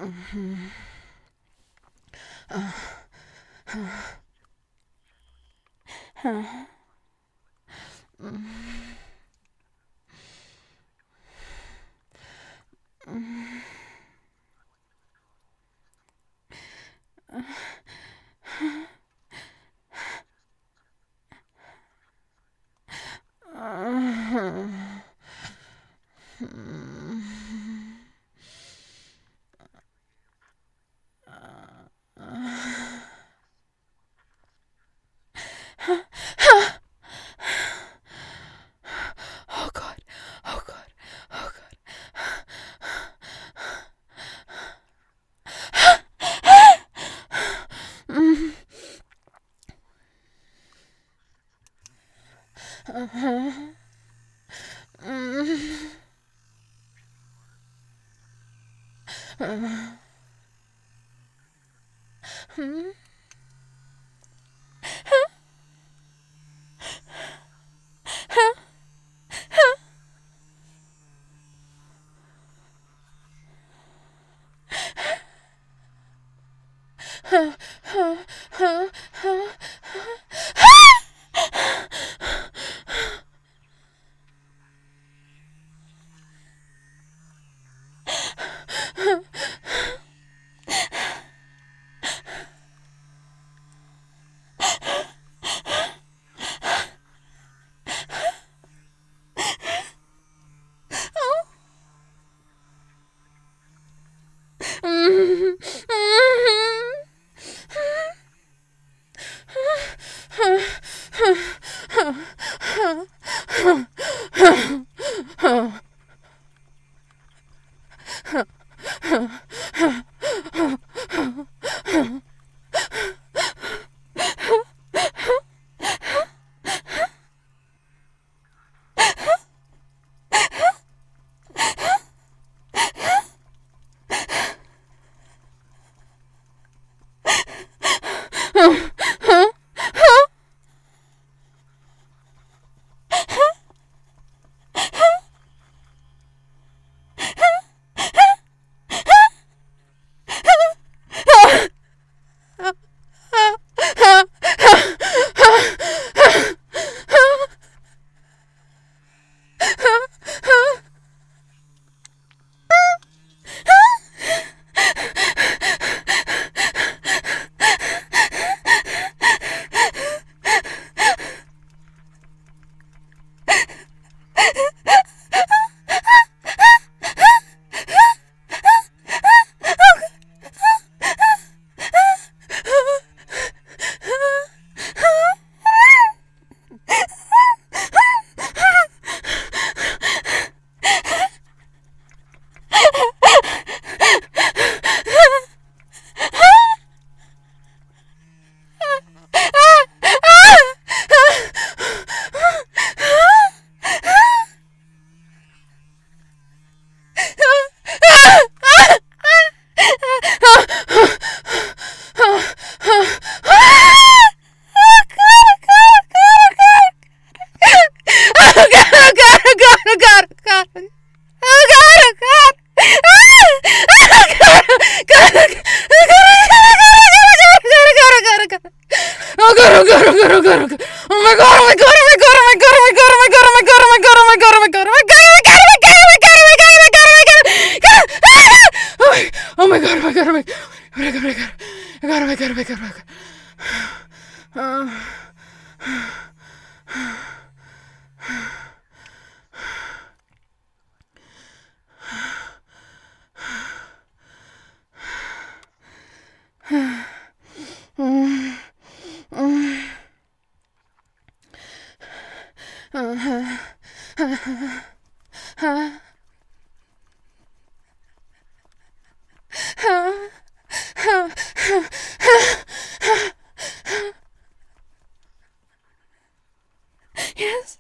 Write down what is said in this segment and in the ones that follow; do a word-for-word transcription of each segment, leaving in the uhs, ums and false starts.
Yes,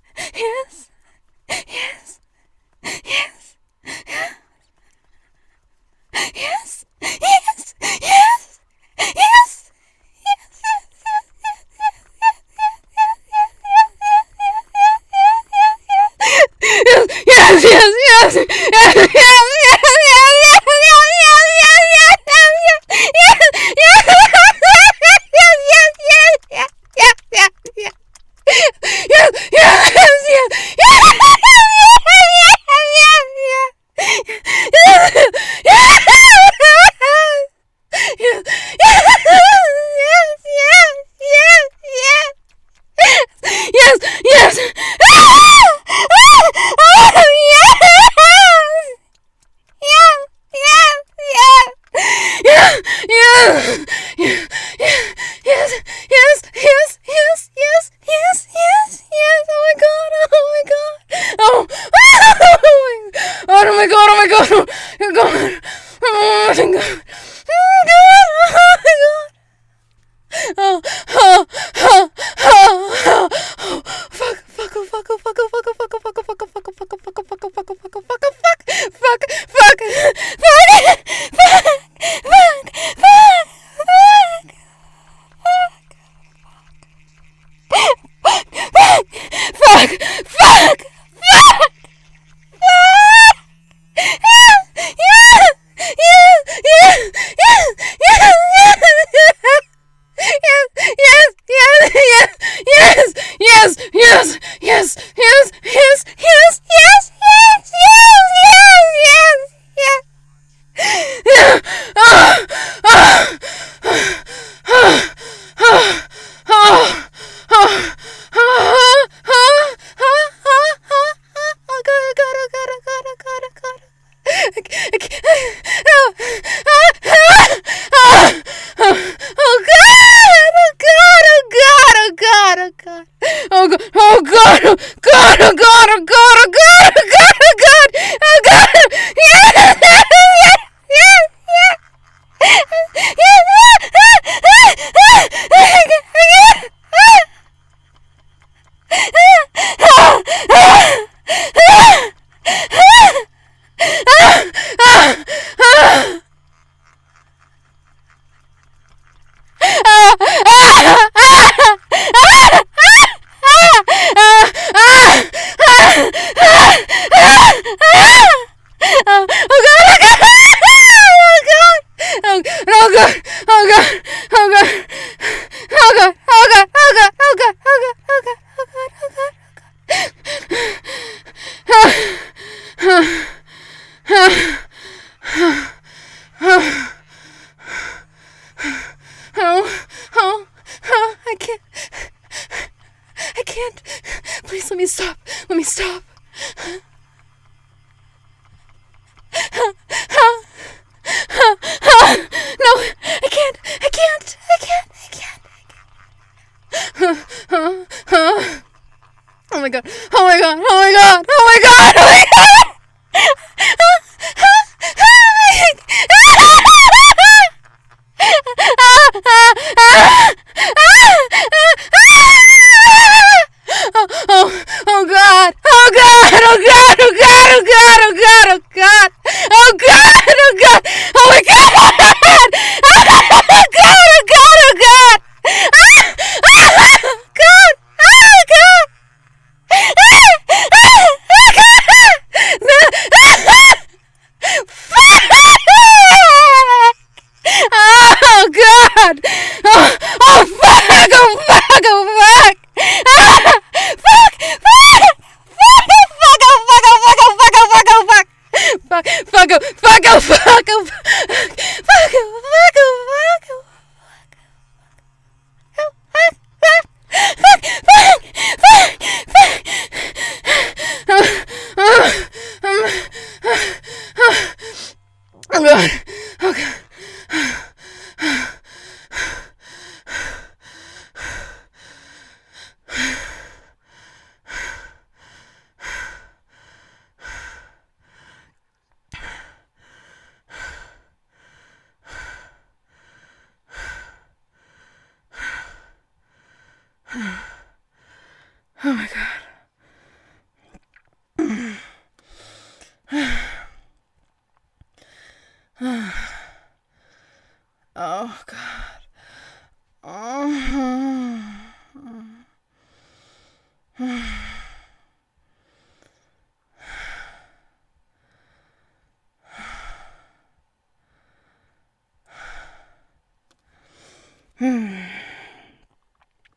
yes, yes, yes, yes, yes, yes, yes. Yes, yes, yes, yes, yes, yes, yes, yes, yes, yes, yes, yes, yes, yes, yes, yes, yes, yes, yes, yes. Oh my god, oh my god. Oh, oh my god, oh my god, oh my god, oh my god. Oh my god. Oh my god. Oh, oh, oh, oh, oh, fuck, fuck, oh, fuck, oh, fuck, oh, fuck, oh, fuck, oh, fuck, oh, fuck, oh, fuck, oh, fuck, oh, fuck, oh, fuck, oh, fuck, oh, fuck, oh, fuck, oh, fuck, fuck, fuck, fuck, fuck, fuck, fuck, fuck. Yes, yes, yes, yes, yes, yes, yes, yes, yes, yes, yes, yes. Ah, ah, ah, ah, ah, ah, ah, ah, oh god, oh god, oh god, oh god, oh god, oh god. Oh, oh god, oh god, oh god, oh god, oh god. Oh god, oh god, oh god, oh god, oh god, oh god, oh god, oh god, oh god, yes, yes, yes, yes, yes, Please let me stop. Let me stop. No, I can't. I can't. I can't. I can't. I can't. Oh my god. Oh my god. Oh my god. Oh my god. Oh my god. Oh god! Oh god! Oh god! Oh god! Oh god! Oh god! Oh god! Oh god! Oh god! Oh my god! Oh god! Oh god! Oh god! Oh god! Oh god! Oh god! Oh god! Oh, oh fuck! Oh fuck! Oh fuck! Ah, fuck! Fuck! Fuck! Oh fuck! Oh fuck! Oh fuck! Oh fuck! Oh fuck! Oh fuck! Fuck! Fuck! Oh fuck! Oh fuck! Oh fuck! Fuck! Oh fuck! Oh fuck! Oh Oh god! Oh god! Oh my god. Oh god. Oh. Hmm.